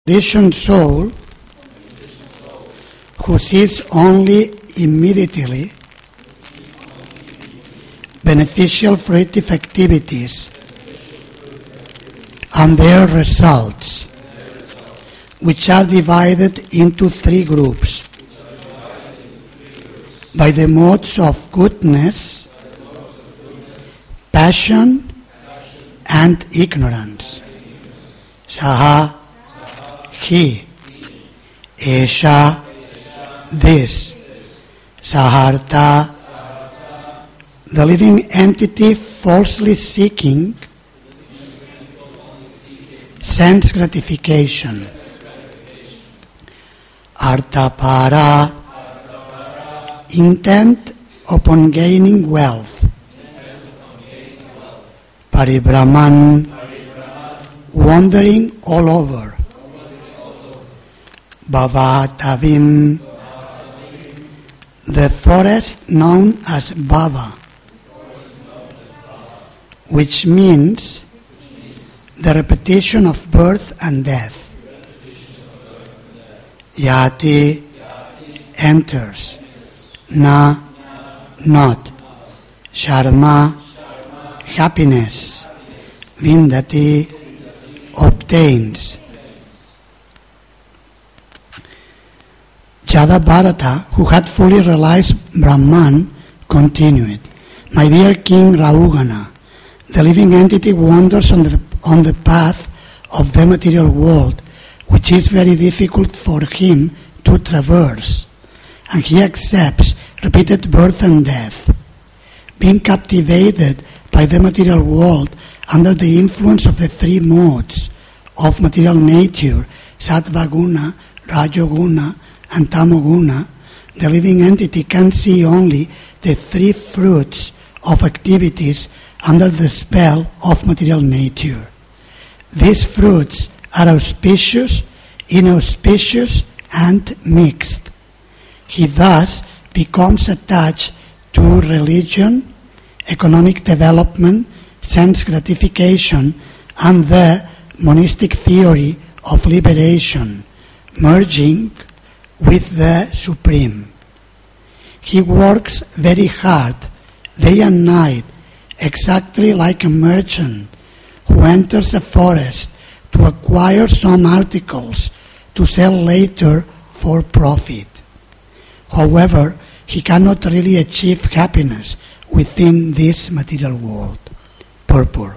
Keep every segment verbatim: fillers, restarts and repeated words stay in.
conditioned soul who sees only immediately beneficial fruitive activities and their results, which are divided into three groups by the modes of goodness, passion, and ignorance. Saha, he, Esha, this, Saharta, the living entity falsely seeking sense gratification. Artapara, intent upon gaining wealth. Paribrahman, wandering all over. Bhavatavim, the forest known as Bhava, which means the repetition of birth and death. Yati, enters. Na, not. Sharma, happiness. Vindati, obtains. Jadabharata, who had fully realized Brahman, continued, "My dear King Rahugana, the living entity wanders on the, on the path of the material world, which is very difficult for him to traverse, and he accepts repeated birth and death. Being captivated by the material world under the influence of the three modes of material nature, Sattva-guna, Rajoguna, and Tamoguna, the living entity can see only the three fruits of activities under the spell of material nature. These fruits are auspicious, inauspicious, and mixed. He thus becomes attached to religion, economic development, sense gratification, and the monistic theory of liberation, merging with the Supreme. He works very hard, day and night, exactly like a merchant who enters a forest to acquire some articles to sell later for profit. However, he cannot really achieve happiness within this material world. Purport.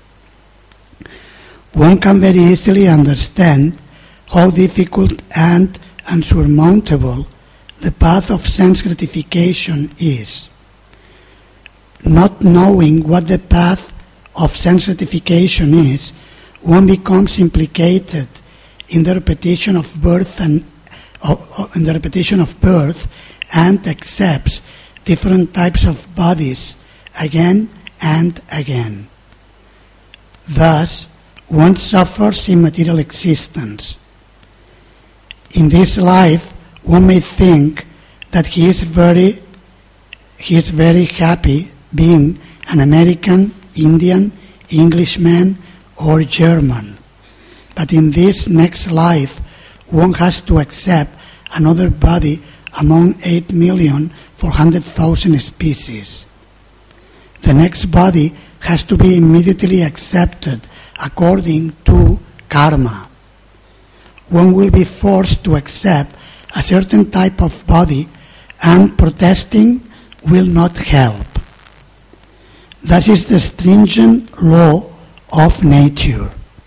One can very easily understand how difficult and unsurmountable the path of sense gratification is. Not knowing what the path of sense gratification is, one becomes implicated in the repetition of birth and uh, in the repetition of birth and accepts different types of bodies again and again. Thus, one suffers in material existence. In this life, one may think that he is very, he is very happy being an American, Indian, Englishman, or German. But in this next life, one has to accept another body among eight million four hundred thousand species. The next body has to be immediately accepted according to karma. One will be forced to accept a certain type of body, and protesting will not help. That is the stringent law of nature.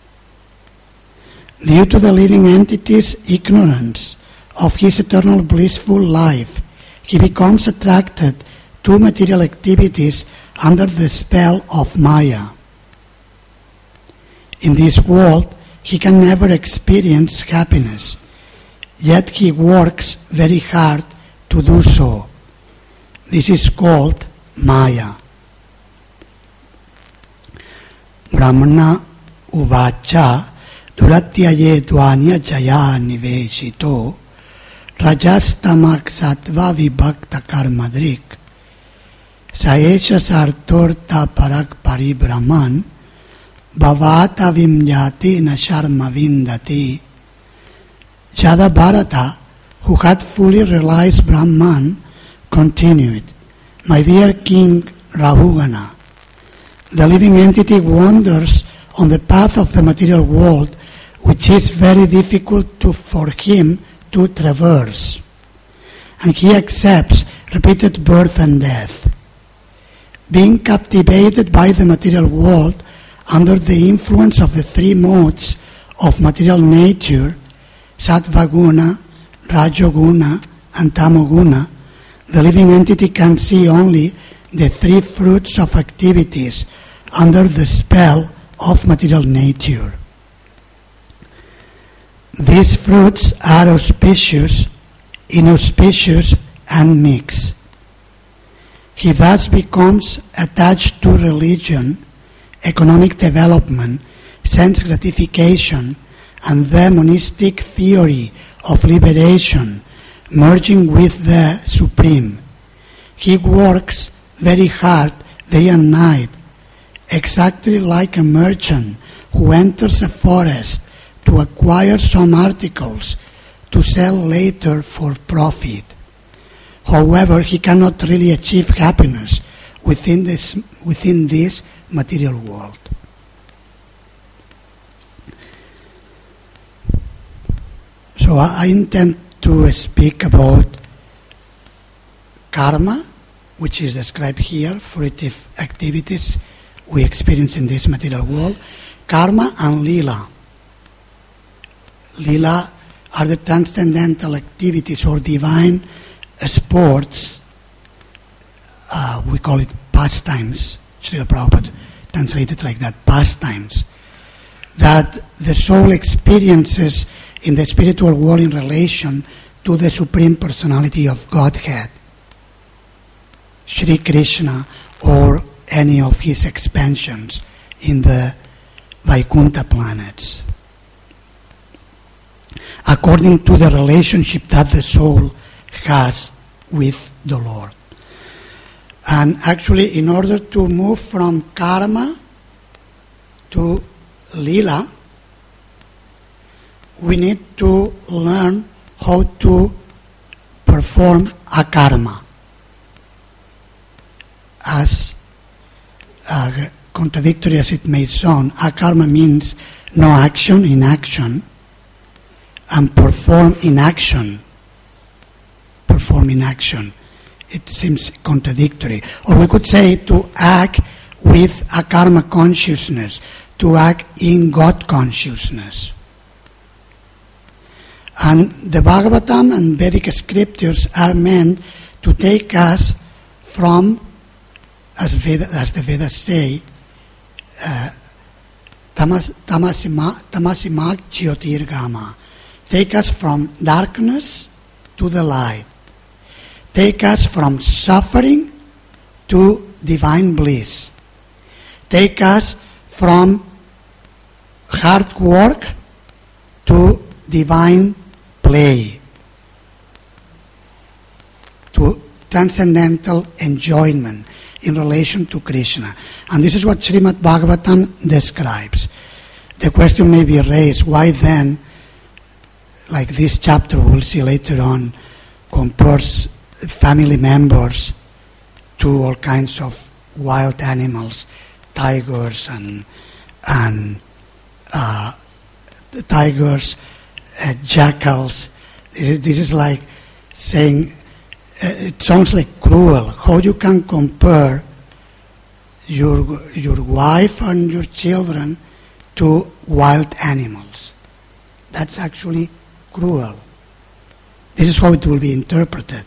Due to the living entity's ignorance of his eternal blissful life, he becomes attracted to material activities under the spell of Maya. In this world, he can never experience happiness, yet he works very hard to do so. This is called Maya. Brahmana uvacha duratyaye dvanya jaya niveshito rajastamak sattva vibhakta karmadrik saesha sartorta parak paribrahman Bhavata vimyati na sharma vindati Jadabharata, who had fully realized Brahman, continued, "My dear King Rahugana, the living entity wanders on the path of the material world, which is very difficult to, for him to traverse. And he accepts repeated birth and death. Being captivated by the material world under the influence of the three modes of material nature, Sattvaguna, Rajoguna, and Tamoguna, the living entity can see only the three fruits of activities under the spell of material nature. These fruits are auspicious, inauspicious, and mixed. He thus becomes attached to religion, economic development, sense gratification, and the monistic theory of liberation, merging with the Supreme. He works very hard day and night, exactly like a merchant who enters a forest to acquire some articles to sell later for profit. However, he cannot really achieve happiness within this, within this material world. So I intend to speak about karma, which is described here, fruitive activities we experience in this material world, karma and lila. Lila are the transcendental activities or divine sports. Uh, we call it pastimes. Srila Prabhupada translated like that, pastimes. That the soul experiences in the spiritual world in relation to the Supreme Personality of Godhead, Shri Krishna, or any of his expansions in the Vaikuntha planets, according to the relationship that the soul has with the Lord. And actually, in order to move from karma to lila, we need to learn how to perform akarma. As uh, contradictory as it may sound, akarma means no action, inaction, and perform in action. Perform in action. It seems contradictory. Or we could say to act with akarma consciousness, to act in God consciousness. And the Bhagavatam and Vedic scriptures are meant to take us from, as, Veda, as the Vedas say, uh, tamas, tamasima, tamasimak jyotirgama. Take us from darkness to the light. Take us from suffering to divine bliss. Take us from hard work to divine play, to transcendental enjoyment in relation to Krishna. And this is what Srimad Bhagavatam describes. The question may be raised, why then, like this chapter we'll see later on, compares family members to all kinds of wild animals, tigers and and uh, tigers, uh, jackals. This is like saying, uh, it sounds like cruel. How you can compare your your wife and your children to wild animals? That's actually cruel. This is how it will be interpreted.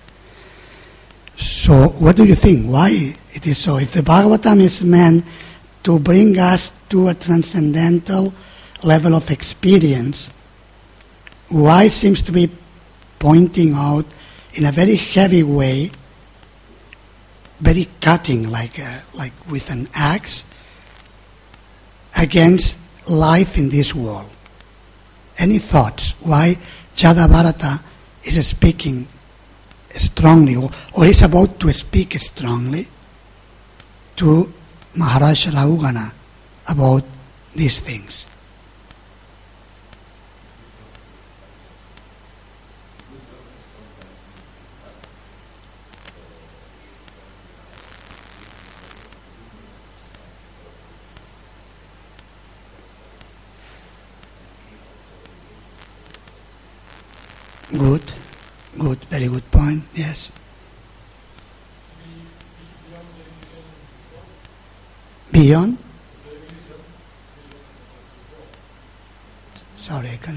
So what do you think? Why it is so? If the Bhagavatam is meant to bring us to a transcendental level of experience, why it seems to be pointing out in a very heavy way, very cutting, like a, like with an axe, against life in this world? Any thoughts? Why Jadabharata is speaking strongly, or, or is about to speak strongly to Maharaj Rahugana about these things? Good, good, very good point, yes. Beyond? Sorry, I can...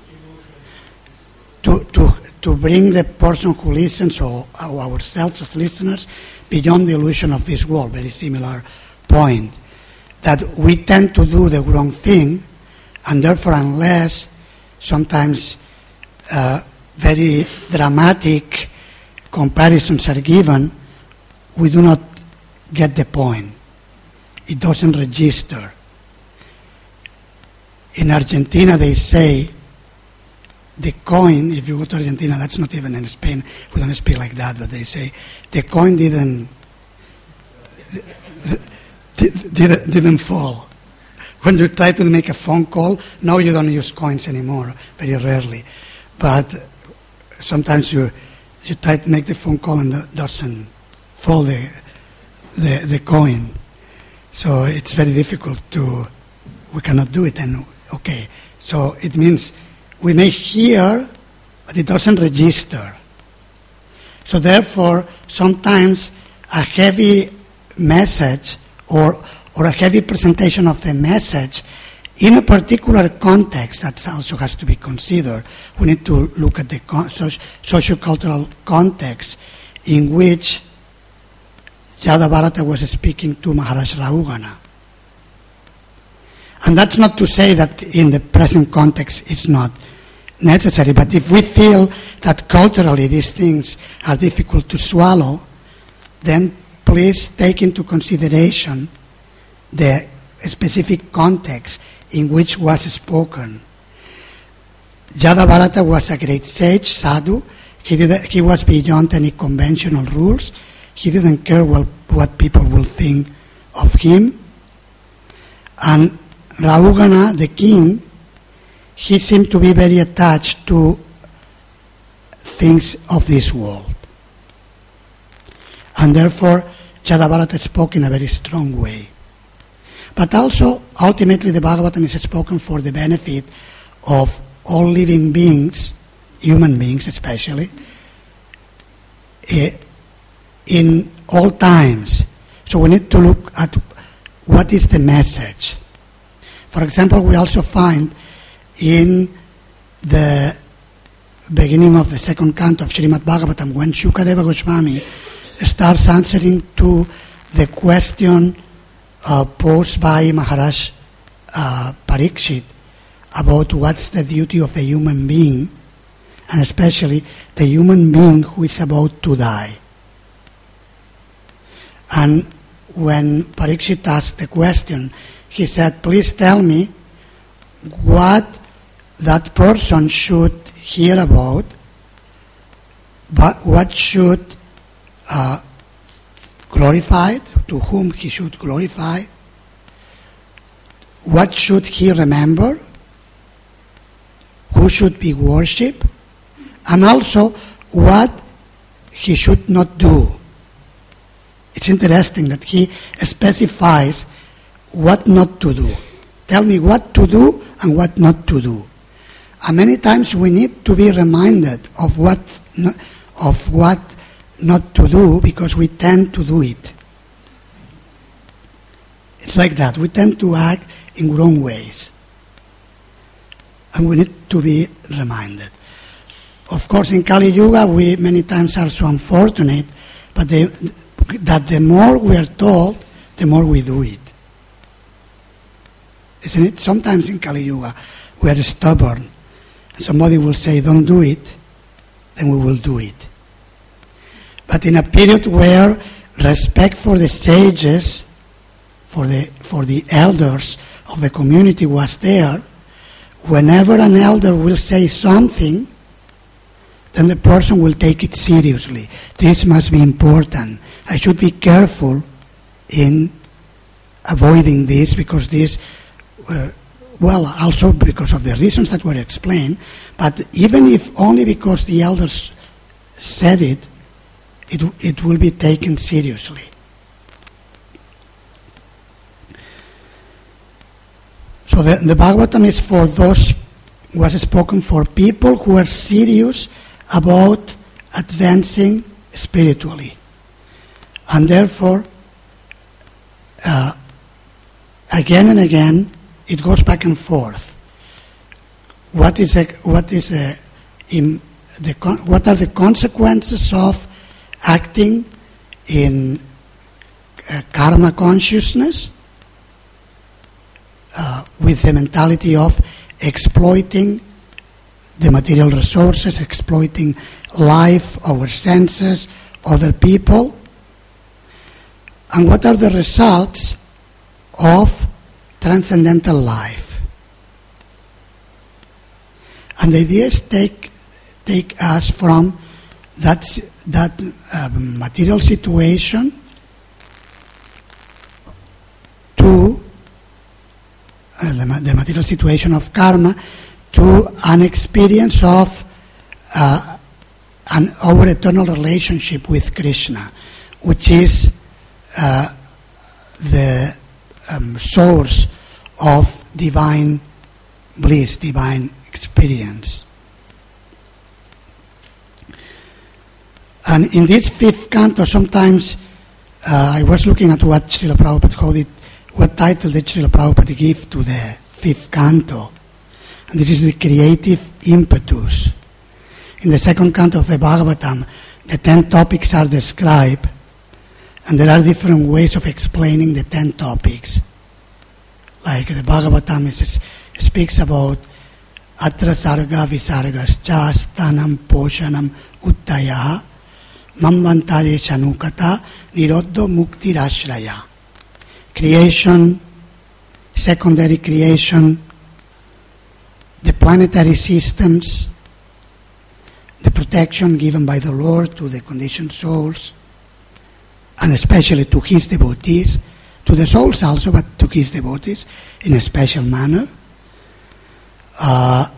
To, to, to bring the person who listens, or ourselves as listeners, beyond the illusion of this world, very similar point. That we tend to do the wrong thing, and therefore unless sometimes uh, very dramatic comparisons are given, we do not get the point. It doesn't register. In Argentina they say the coin, if you go to Argentina, that's not even in Spain, we don't speak like that, but they say the coin didn't didn't, didn't fall. When you try to make a phone call, now you don't use coins anymore, very rarely. But sometimes you you try to make the phone call and it doesn't fall the, the, the coin. So it's very difficult to, we cannot do it. And okay, so it means we may hear, but it doesn't register. So therefore, sometimes a heavy message or or a heavy presentation of the message in a particular context that also has to be considered. We need to look at the con- socio-cultural context in which Yadabharata was speaking to Maharaj Rahugana. And that's not to say that in the present context it's not necessary, but if we feel that culturally these things are difficult to swallow, then please take into consideration the specific context in which was spoken. Yadabharata was a great sage, sadhu. He, did, he was beyond any conventional rules. He didn't care what, what people will think of him. And Rahugana, the king, he seemed to be very attached to things of this world. And therefore, Yadabharata spoke in a very strong way. But also, ultimately, the Bhagavatam is spoken for the benefit of all living beings, human beings especially, in all times. So we need to look at what is the message. For example, we also find in the beginning of the second canto of Srimad Bhagavatam, when Shukadeva Goswami starts answering to the question Uh, posed by Maharaj uh, Parikshit about what's the duty of the human being, and especially the human being who is about to die. And when Parikshit asked the question, he said, please tell me what that person should hear about, but what should uh, glorified, to whom he should glorify, what should he remember, who should be worshipped, and also what he should not do. It's interesting that he specifies what not to do. Tell me what to do and what not to do. And many times we need to be reminded of what of what not to do, because we tend to do it. It's like that. We tend to act in wrong ways. And we need to be reminded. Of course, in Kali Yuga, we many times are so unfortunate, but the, that the more we are told, the more we do it. Isn't it? Sometimes in Kali Yuga, we are stubborn. And somebody will say, don't do it, then we will do it. But in a period where respect for the sages, for the for the elders of the community was there, whenever an elder will say something, then the person will take it seriously. This must be important. I should be careful in avoiding this, because this, uh, well, also because of the reasons that were explained, but even if only because the elders said it, It, it will be taken seriously. So the, the Bhagavatam is for those was spoken for people who are serious about advancing spiritually. And therefore, uh, again and again, it goes back and forth. What is a, what is a, in the what are the consequences of acting in uh, karma consciousness uh, with the mentality of exploiting the material resources, exploiting life, our senses, other people, and what are the results of transcendental life. And the ideas take take us from that that uh, material situation to uh, the, the material situation of karma to an experience of uh, an our eternal relationship with Krishna, which is uh, the um, source of divine bliss, divine experience. And in this fifth canto, sometimes uh, I was looking at what Srila Prabhupada called it, what title did Srila Prabhupada give to the fifth canto. And this is the creative impetus. In the second canto of the Bhagavatam, the ten topics are described, and there are different ways of explaining the ten topics. Like the Bhagavatam is, speaks about atra sarga visargascha stanam poshanam uttaya mamvantare chanukata nirodho mukti rashraya. Creation, secondary creation, the planetary systems, the protection given by the Lord to the conditioned souls, and especially to his devotees, to the souls also, but to his devotees in a special manner. Uh,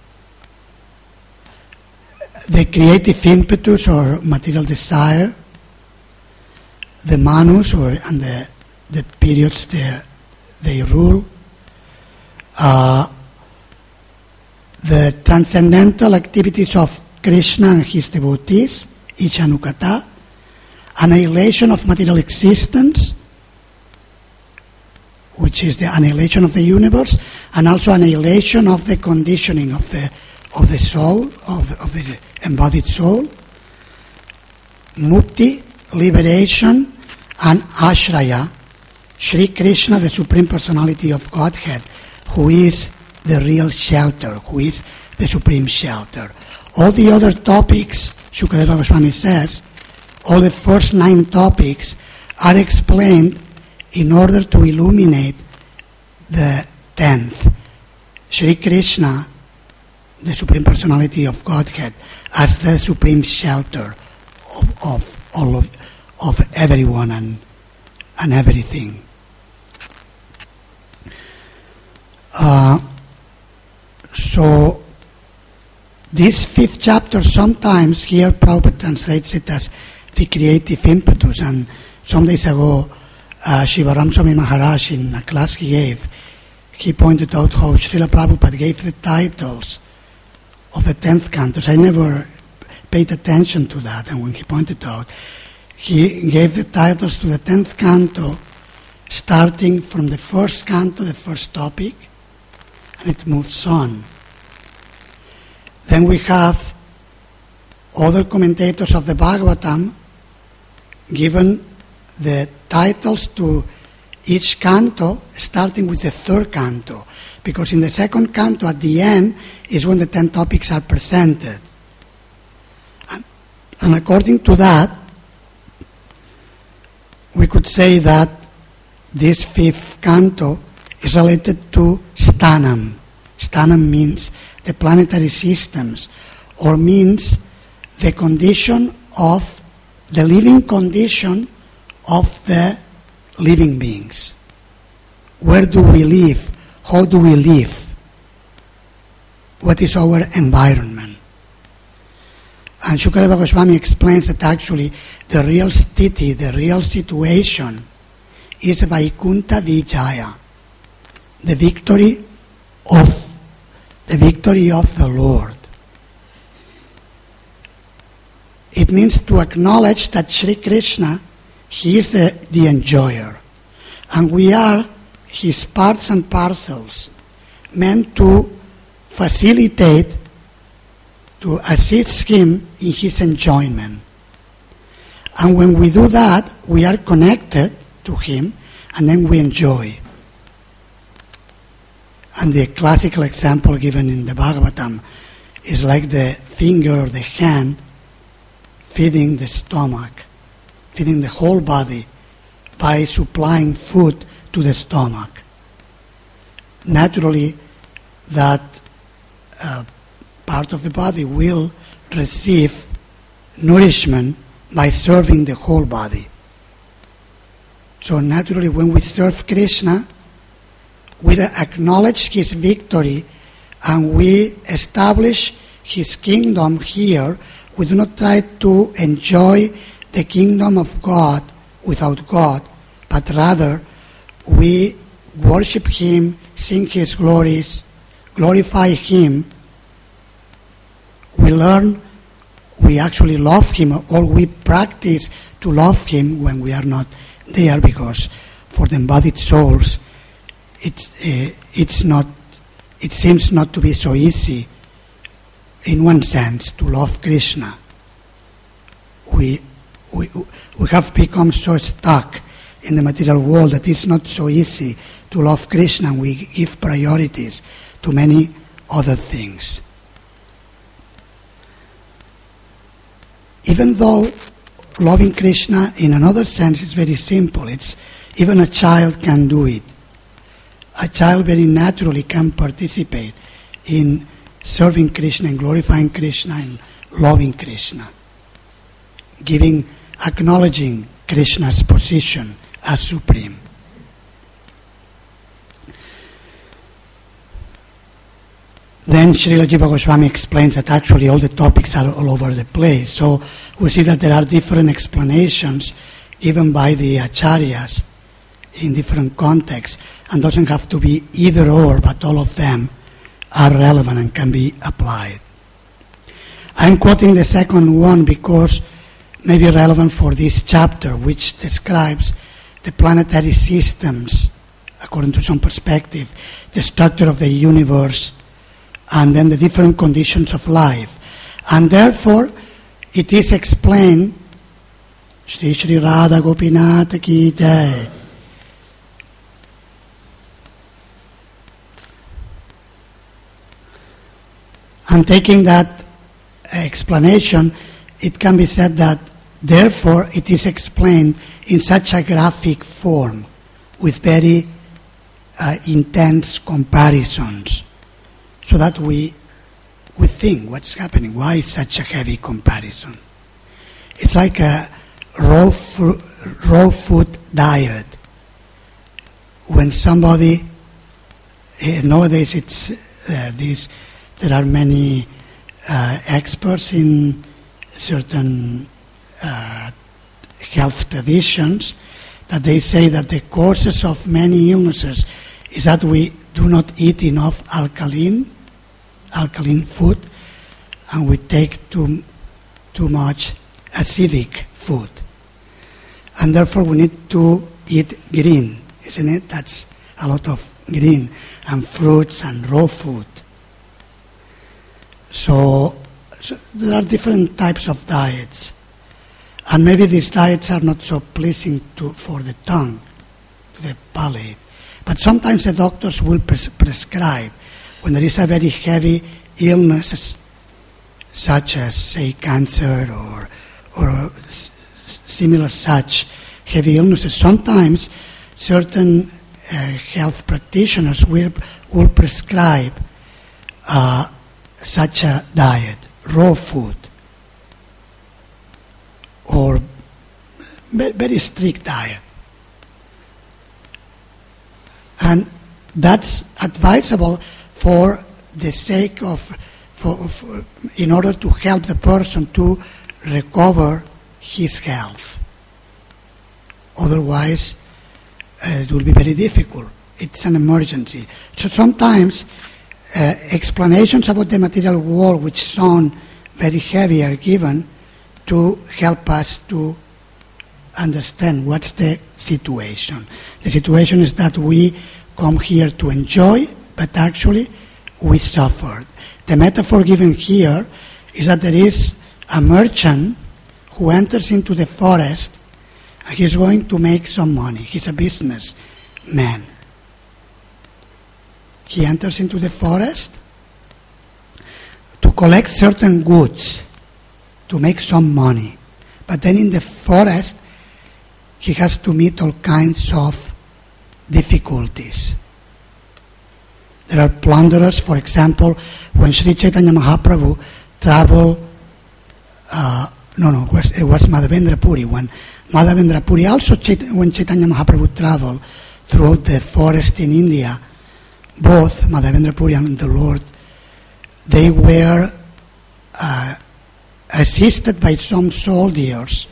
the creative impetus or material desire, the manus or and the the periods they they rule, uh, the transcendental activities of Krishna and his devotees, Ichanukata, annihilation of material existence, which is the annihilation of the universe, and also annihilation of the conditioning of the of the soul, of the, of the embodied soul, mukti, liberation, and ashraya, Sri Krishna, the Supreme Personality of Godhead, who is the real shelter, who is the supreme shelter. All the other topics, Shukadeva Goswami says, all the first nine topics are explained in order to illuminate the tenth. Sri Krishna, the Supreme Personality of Godhead, as the supreme shelter of, of all of, of everyone and, and everything. Uh, so, this fifth chapter, sometimes here Prabhupada translates it as the creative impetus, and some days ago uh, Shivaram Swami Maharaj, in a class he gave, he pointed out how Srila Prabhupada gave the titles of the tenth cantos. I never paid attention to that, and when he pointed out, he gave the titles to the tenth canto starting from the first canto, the first topic, and it moves on. Then we have other commentators of the Bhagavatam given the titles to each canto, starting with the third canto, because in the second canto, at the end, is when the ten topics are presented. And, and according to that, we could say that this fifth canto is related to Sthanam. Sthanam means the planetary systems, or means the condition of the living condition of the living beings. Where do we live? How do we live? What is our environment? And Shukadeva Goswami explains that actually the real sthiti, the real situation, is Vaikunta Vijaya, the victory of the victory of the Lord. It means to acknowledge that Sri Krishna, he is the, the enjoyer. And we are his parts and parcels, meant to facilitate, to assist him in his enjoyment. And when we do that, we are connected to him, and then we enjoy. And the classical example given in the Bhagavatam is like the finger or the hand feeding the stomach, feeding the whole body by supplying food to the stomach. Naturally, that uh, part of the body will receive nourishment by serving the whole body. So naturally, when we serve Krishna, we acknowledge his victory and we establish his kingdom here. We do not try to enjoy the kingdom of God without God, but rather we worship him, sing his glories, glorify him. We learn, we actually love him, or we practice to love him when we are not there, because for the embodied souls, it's uh, it's not. It seems not to be so easy, in one sense, to love Krishna. We we we have become so stuck in the material world that it's not so easy to love Krishna. We give priorities to many other things. Even though loving Krishna in another sense is very simple, it's even a child can do it. A child very naturally can participate in serving Krishna and glorifying Krishna and loving Krishna, giving, acknowledging Krishna's position as supreme. Then Srila Jiva Goswami explains that actually all the topics are all over the place. So we see that there are different explanations given by the acharyas in different contexts, and doesn't have to be either or, but all of them are relevant and can be applied. I'm quoting the second one because may be relevant for this chapter, which describes the planetary systems, according to some perspective, the structure of the universe, and then the different conditions of life. And therefore, it is explained, Shri Shri Radha Gopinath Ki Jai. And taking that explanation, it can be said that therefore it is explained in such a graphic form with very uh, intense comparisons, so that we we think what's happening. Why such a heavy comparison? It's like a raw fru- raw food diet. When somebody uh, nowadays it's uh, this. There are many uh, experts in certain uh, health traditions that they say that the causes of many illnesses is that we do not eat enough alkaline, alkaline food, and we take too, too much acidic food. And therefore we need to eat green, isn't it? That's a lot of green and fruits and raw food. So, so there are different types of diets, and maybe these diets are not so pleasing to, for the tongue, to the palate. But sometimes the doctors will pres- prescribe when there is a very heavy illness, such as, say, cancer or or s- similar such heavy illnesses. Sometimes certain uh, health practitioners will will prescribe Uh, such a diet, raw food, or very strict diet. And that's advisable for the sake of, for, for, in order to help the person to recover his health. Otherwise, uh, it will be very difficult. It's an emergency. So sometimes uh, explanations about the material world which sound very heavy are given to help us to understand what's the situation. The situation is that we come here to enjoy, but actually we suffer. The metaphor given here is that there is a merchant who enters into the forest and he's going to make some money. He's a businessman. He enters into the forest to collect certain goods, to make some money. But then in the forest, he has to meet all kinds of difficulties. There are plunderers, for example, when Sri Chaitanya Mahaprabhu traveled, uh, no, no, it was, it was Madhavendra Puri. When Madhavendra Puri, also Chait- when Chaitanya Mahaprabhu traveled throughout the forest in India, both Madhavendra Puri and the Lord, they were uh, assisted by some soldiers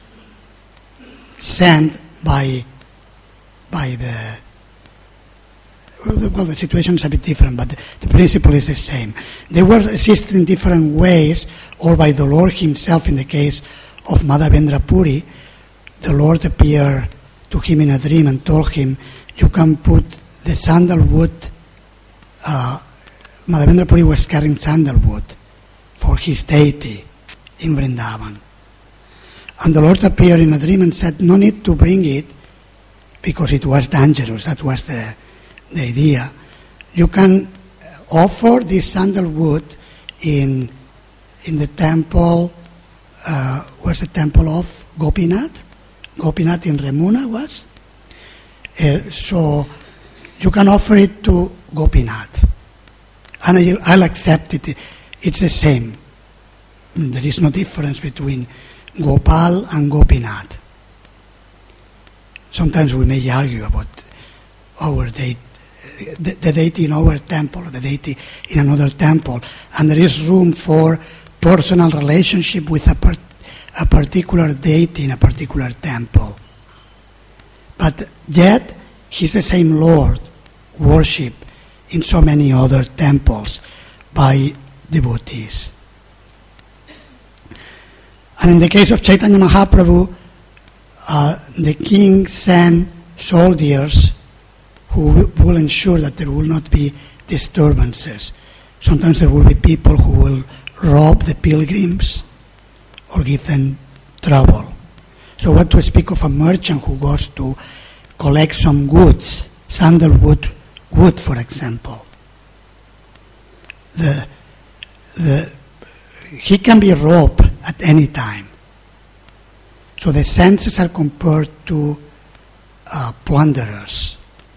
sent by by the well, the situation is a bit different, but the, the principle is the same. They were assisted in different ways, or by the Lord himself. In the case of Madhavendra Puri, the Lord appeared to him in a dream and told him, you can put the sandalwood, uh, Madhavendra Puri was carrying sandalwood for his deity in Vrindavan. And the Lord appeared in a dream and said, no need to bring it because it was dangerous. That was the, the idea. You can offer this sandalwood in in the temple, uh, where's the temple of Gopinath? Gopinath in Remuna was. Uh, so you can offer it to Gopinath. And I, I'll accept it. It's the same. There is no difference between Gopal and Gopinath. Sometimes we may argue about our deity, the, the deity in our temple, the deity in another temple, and there is room for personal relationship with a, per, a particular deity in a particular temple. But yet, he's the same Lord, worshipped in so many other temples by devotees. And in the case of Chaitanya Mahaprabhu, uh, the king sent soldiers who w- will ensure that there will not be disturbances. Sometimes there will be people who will rob the pilgrims or give them trouble. So what to speak of a merchant who goes to collect some goods, sandalwood wood, for example. The, the, he can be robbed at any time. So the senses are compared to uh, plunderers.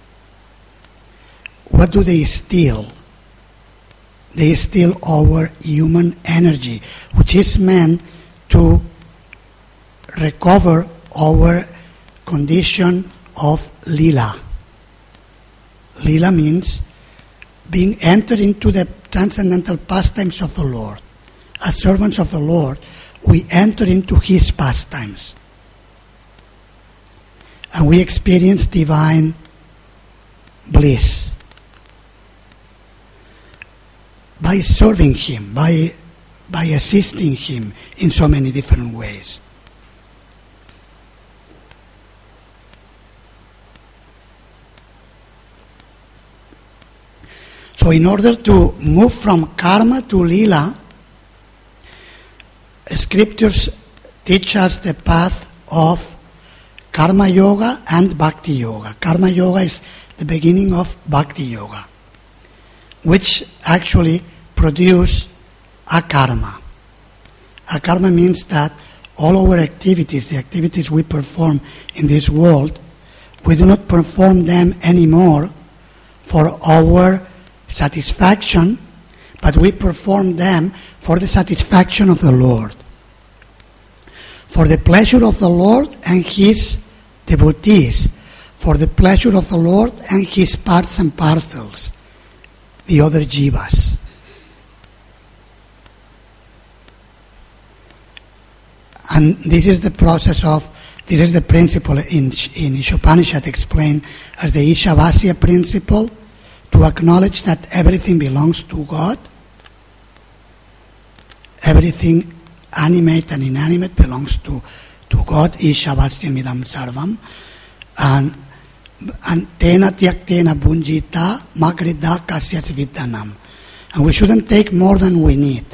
What do they steal? They steal our human energy, which is meant to recover our condition of lila. Lila means being entered into the transcendental pastimes of the Lord. As servants of the Lord, we enter into His pastimes. And we experience divine bliss by serving Him, by, by assisting Him in so many different ways. So in order to move from karma to lila, scriptures teach us the path of karma yoga and bhakti yoga. Karma yoga is the beginning of bhakti yoga, which actually produce a karma. A karma means that all our activities, the activities we perform in this world, we do not perform them anymore for our satisfaction, but we perform them for the satisfaction of the Lord, for the pleasure of the Lord and His devotees, for the pleasure of the Lord and His parts and parcels, the other jivas. And this is the process of, this is the principle in, in Ishopanishad explained as the Ishavasya principle, to acknowledge that everything belongs to God. Everything animate and inanimate belongs to, to God. Ishavasya midam sarvam. And and tena tyaktena bunjita magrida kasyat viddanam. And we shouldn't take more than we need.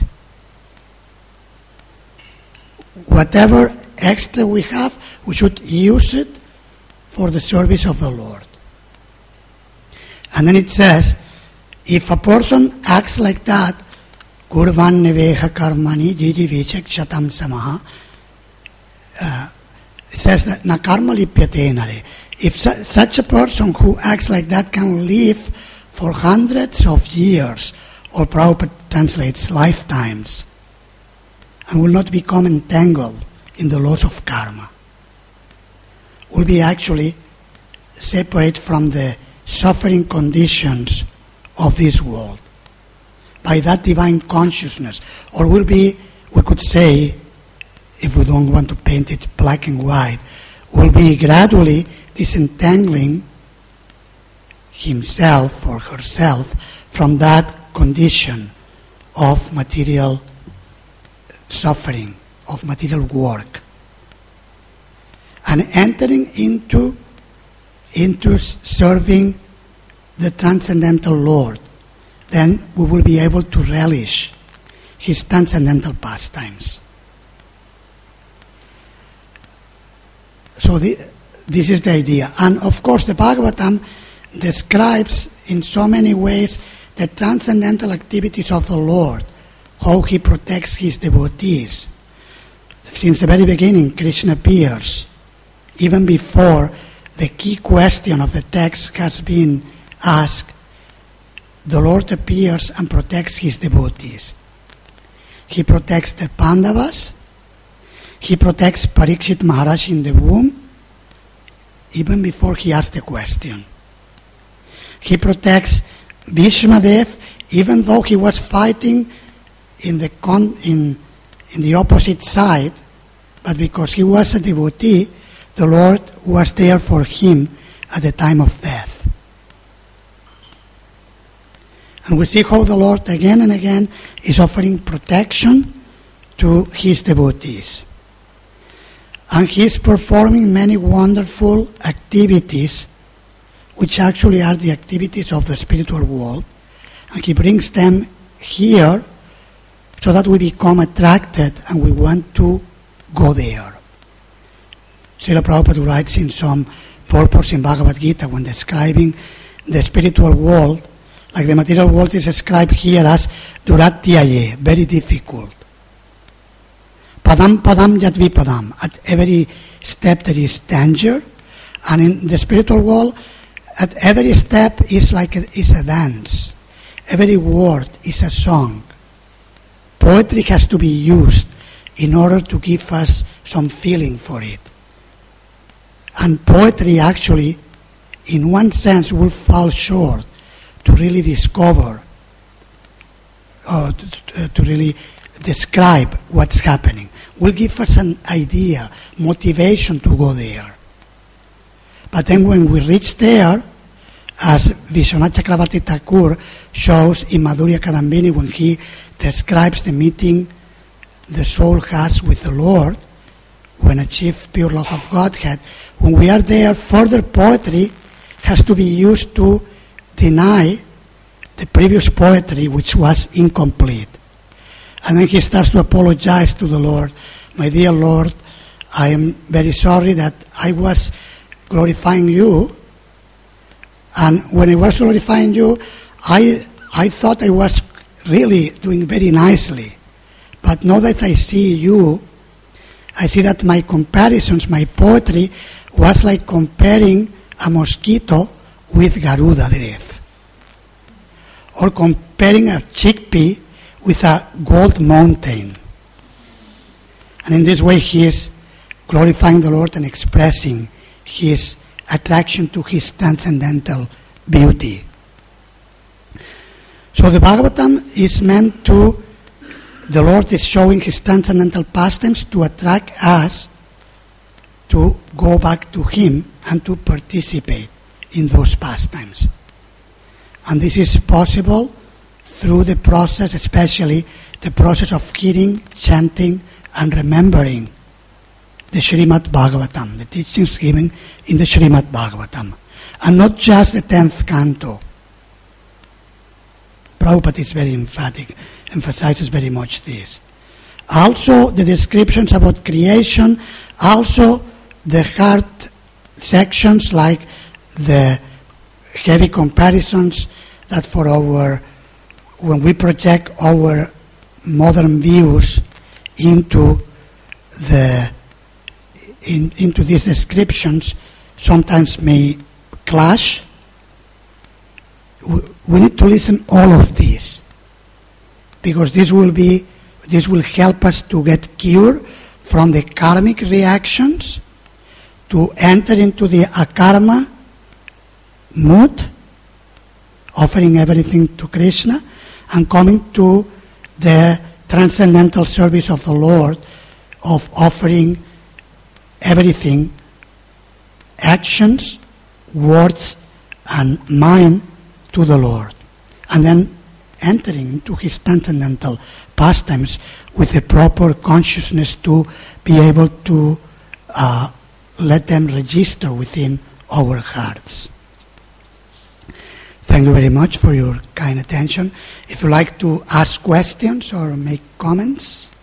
Whatever extra we have, we should use it for the service of the Lord. And then it says, if a person acts like that, kurvan neveha karmani jiji vichek shatam samaha, uh, it says that na karma lipyatenare. If su- such a person who acts like that can live for hundreds of years, or Prabhupada translates lifetimes, and will not become entangled in the laws of karma, will be actually separate from the suffering conditions of this world by that divine consciousness, or will be, we could say, if we don't want to paint it black and white, will be gradually disentangling himself or herself from that condition of material suffering, of material work, and entering into into serving the transcendental Lord. Then we will be able to relish His transcendental pastimes. So the, this is the idea. And of course the Bhagavatam describes in so many ways the transcendental activities of the Lord, how He protects His devotees. Since the very beginning, Krishna appears. Even before the key question of the text has been asked, the Lord appears and protects His devotees. He protects the Pandavas. He protects Parikshit Maharaj in the womb, even before he asked the question. He protects Bhishmadev, even though he was fighting in the con- in in the opposite side, but because he was a devotee, the Lord was there for him at the time of death. And we see how the Lord again and again is offering protection to His devotees. And He is performing many wonderful activities, which actually are the activities of the spiritual world. And He brings them here so that we become attracted and we want to go there. Srila Prabhupada writes in some purpose in Bhagavad Gita when describing the spiritual world, like the material world is described here as duratyaye, very difficult. Padam padam yadvi padam, at every step there is danger, and in the spiritual world, at every step is like a, is a dance. Every word is a song. Poetry has to be used in order to give us some feeling for it. And poetry actually, in one sense, will fall short to really discover, uh, to, to really describe what's happening. Will give us an idea, motivation to go there. But then when we reach there, as Vishwanath Chakravarti Thakur shows in Madhurya Kadambini when he describes the meeting the soul has with the Lord, when achieved pure love of Godhead, when we are there, further poetry has to be used to deny the previous poetry which was incomplete. And then he starts to apologize to the Lord. My dear Lord, I am very sorry that I was glorifying you, and when I was glorifying you, I I thought I was really doing very nicely. But now that I see you, I see that my comparisons, my poetry, was like comparing a mosquito with Garuda Dev, or comparing a chickpea with a gold mountain. And in this way he is glorifying the Lord and expressing his attraction to His transcendental beauty. So the Bhagavatam is meant to, the Lord is showing His transcendental pastimes to attract us to go back to Him and to participate in those pastimes. And this is possible through the process, especially the process of hearing, chanting, and remembering the Srimad Bhagavatam, the teachings given in the Srimad Bhagavatam. And not just the tenth canto. Prabhupada is very emphatic, emphasizes very much this. Also the descriptions about creation, also the hard sections like the heavy comparisons that for our, when we project our modern views into the in, into these descriptions, sometimes may clash. We need to listen all of this, because this will be this will help us to get cured from the karmic reactions, to enter into the akarma mood, offering everything to Krishna, and coming to the transcendental service of the Lord, of offering everything, actions, words, and mind, to the Lord, and then entering into his transcendental pastimes with a proper consciousness to be able to uh, let them register within our hearts. Thank you very much for your kind attention. If you like to ask questions or make comments.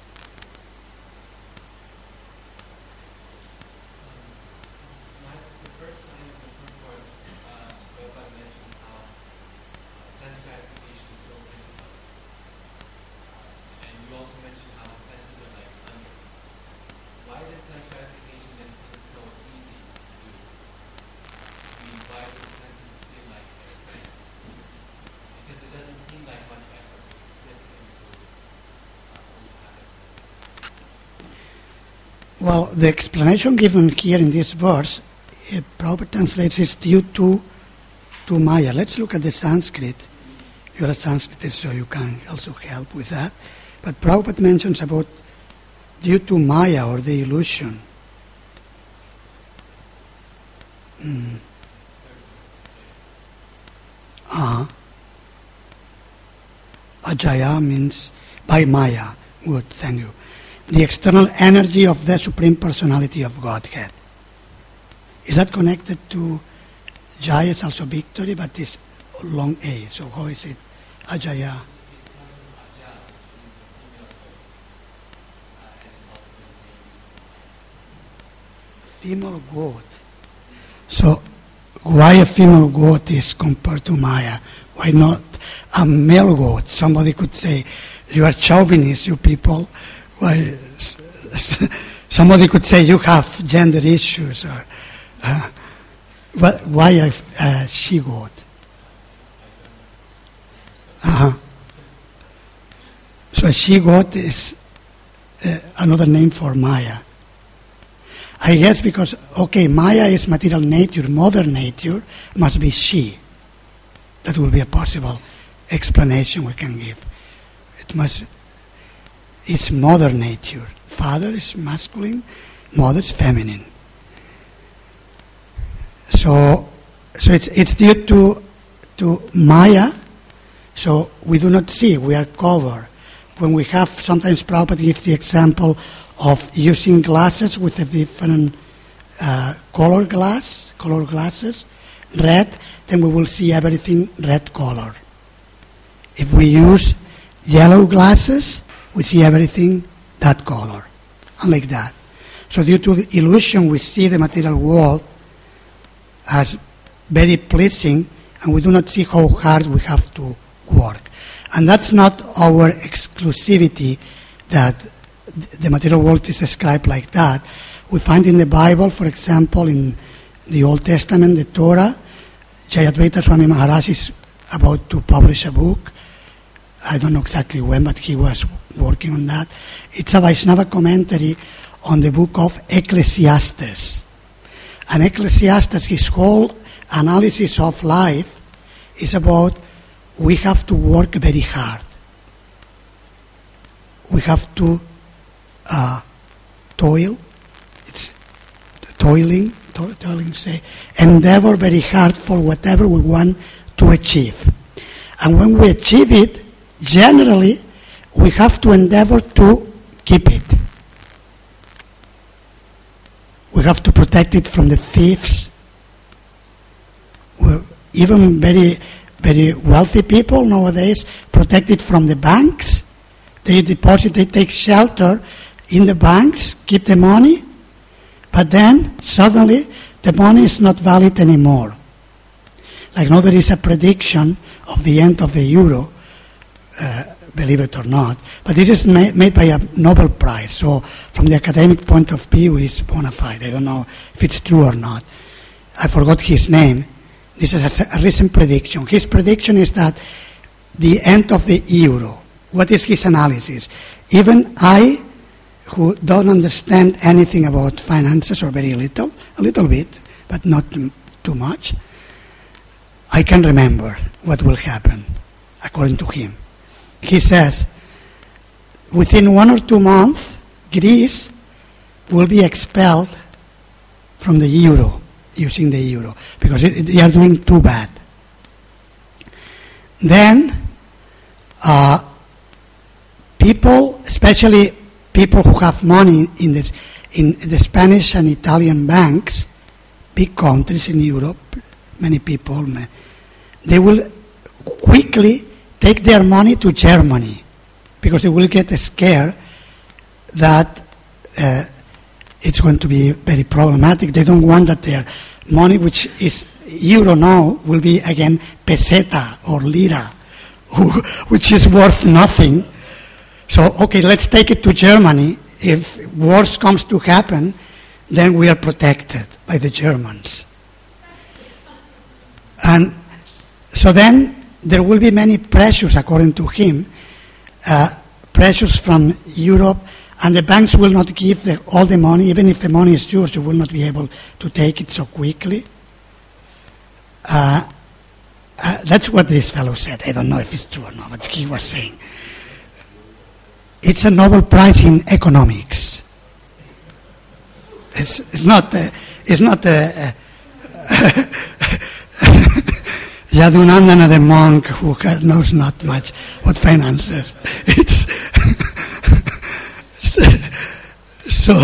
Well, the explanation given here in this verse, uh, Prabhupada translates, is due to, to Maya. Let's look at the Sanskrit. You're a Sanskritist, so you can also help with that. But Prabhupada mentions about due to Maya, or the illusion. Mm. Uh-huh. Ajaya means by Maya. Good, thank you. The external energy of the Supreme Personality of Godhead. Is that connected to Jaya? Is also victory, but it's long A. So how is it? Ajaya. Female goat. So why a female goat is compared to Maya? Why not a male goat? Somebody could say, you are chauvinists, you people. Why, somebody could say you have gender issues, or uh, why a, a she-goat? Uh-huh. So a she-goat is uh, another name for Maya. I guess because, okay, Maya is material nature, mother nature must be she. That will be a possible explanation we can give. It must... It's mother nature. Father is masculine, mother is feminine. So, so it's it's due to to Maya. So we do not see. We are covered. When we have, sometimes Prabhupada gives the example of using glasses with a different uh, color glass, color glasses, red. Then we will see everything red color. If we use yellow glasses, we see everything that color, and like that. So due to the illusion, we see the material world as very pleasing, and we do not see how hard we have to work. And that's not our exclusivity, that the material world is described like that. We find in the Bible, for example, in the Old Testament, the Torah, Jayadvaita Swami Maharaj is about to publish a book. I don't know exactly when, but he was working on that. It's a Vaishnava commentary on the book of Ecclesiastes. And Ecclesiastes, his whole analysis of life is about we have to work very hard. We have to uh, toil. It's toiling, to- toiling, say, endeavor very hard for whatever we want to achieve. And when we achieve it, generally, we have to endeavor to keep it. We have to protect it from the thieves. We're, even very, very wealthy people nowadays protect it from the banks. They deposit, they take shelter in the banks, keep the money, but then suddenly the money is not valid anymore. Like now there is a prediction of the end of the euro, uh, believe it or not, but this is made, made by a Nobel Prize, so from the academic point of view it's bona fide. I don't know if it's true or not. I forgot his name. This is a, a recent prediction. His prediction is that the end of the euro. What is his analysis? Even I, who don't understand anything about finances or very little, a little bit, but not too much, I can remember what will happen, according to him. He says, within one or two months, Greece will be expelled from the euro, using the euro, because it, they are doing too bad. Then, uh, people, especially people who have money in, this, in the Spanish and Italian banks, big countries in Europe, many people, they will quickly take their money to Germany because they will get scared that uh, it's going to be very problematic. They don't want that their money, which is euro now, will be again peseta or lira, which is worth nothing. So, okay, let's take it to Germany. If worse comes to happen, then we are protected by the Germans. And so then there will be many pressures, according to him, uh, pressures from Europe, and the banks will not give the, all the money. Even if the money is yours, you will not be able to take it so quickly. Uh, uh, that's what this fellow said. I don't know if it's true or not, but he was saying. It's a Nobel Prize in economics. It's, it's not. Uh, it's not. Uh, uh, Yadunandana, the monk who knows not much about finances. It's so,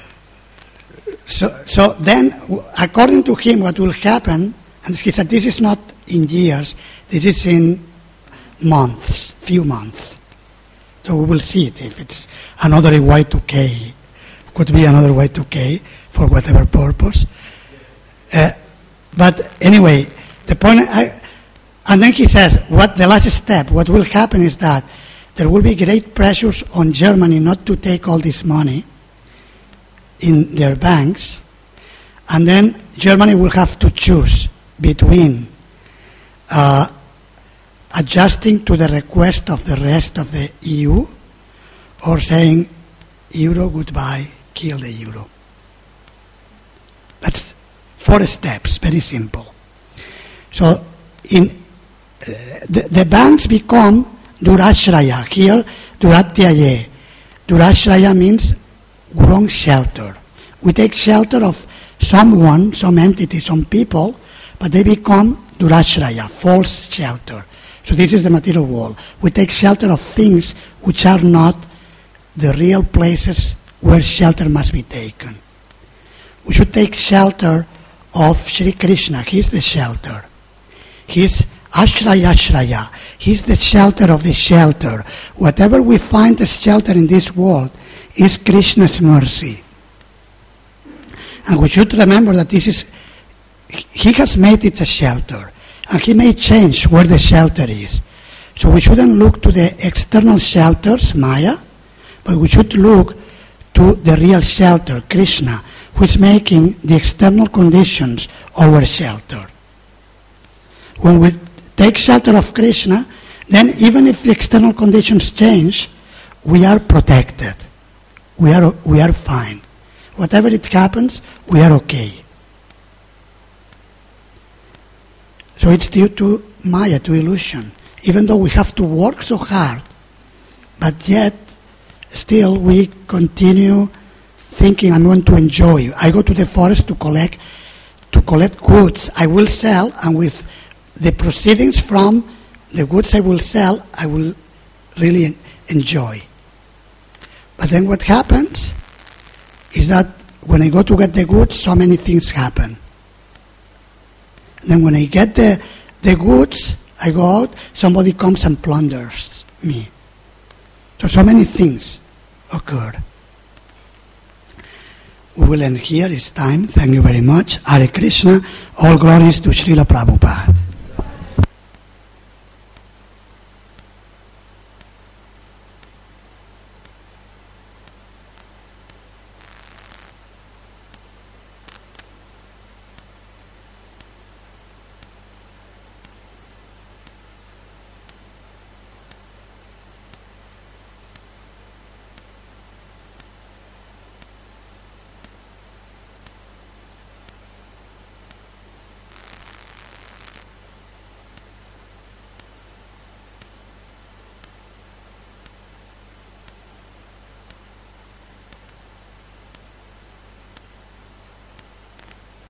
so, so then, according to him, what will happen, and he said this is not in years, this is in months, few months. So we will see it if it's another Y two K, could be another Y two K for whatever purpose. Uh, but anyway, the point, I, and then he says, what the last step, what will happen is that there will be great pressures on Germany not to take all this money in their banks, and then Germany will have to choose between uh, adjusting to the request of the rest of the E U or saying, euro, goodbye, kill the euro. That's four steps, very simple. So in uh, the, the banks become Durashraya. Here, Duratyaye. Durashraya means wrong shelter. We take shelter of someone, some entity, some people, but they become Durashraya, false shelter. So this is the material world. We take shelter of things which are not the real places where shelter must be taken. We should take shelter of Sri Krishna. He's the shelter. He's Ashraya Ashraya. He's the shelter of the shelter. Whatever we find as shelter in this world is Krishna's mercy. And we should remember that this is, he has made it a shelter. And he may change where the shelter is. So we shouldn't look to the external shelters, Maya, but we should look to the real shelter, Krishna, who is making the external conditions our shelter. When we take shelter of Krishna, then even if the external conditions change, we are protected. We are, we are fine. Whatever it happens, we are okay. So it's due to Maya, to illusion. Even though we have to work so hard, but yet still we continue thinking I'm going to enjoy. I go to the forest to collect to collect goods. I will sell, and with the proceedings from the goods I will sell, I will really enjoy. But then what happens is that when I go to get the goods, so many things happen. And then when I get the, the goods, I go out, somebody comes and plunders me. So, so many things occur. We will end here. It's time. Thank you very much. Hare Krishna. All glories to Srila Prabhupada.